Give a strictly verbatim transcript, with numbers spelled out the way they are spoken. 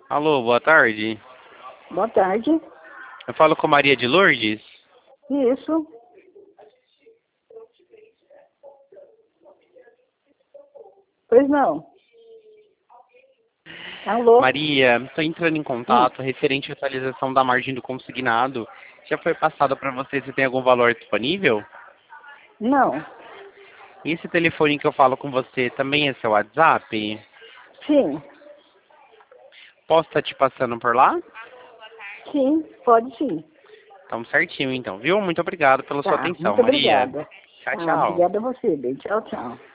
Alô, boa tarde. Boa tarde. Eu falo com Maria de Lourdes? Isso. Pois não. Alô? Maria, estou entrando em Hum. contato referente à atualização da margem do consignado. Já foi passado para você se tem algum valor disponível? Não. E esse telefone que eu falo com você também é seu WhatsApp? Sim. Posso estar te passando por lá? Sim, pode sim. Estamos certinho então, viu? Muito obrigado pela sua Tá, atenção, muito Maria. obrigada. Tchau, Tá, tchau. obrigada a você, bem. Tchau, tchau.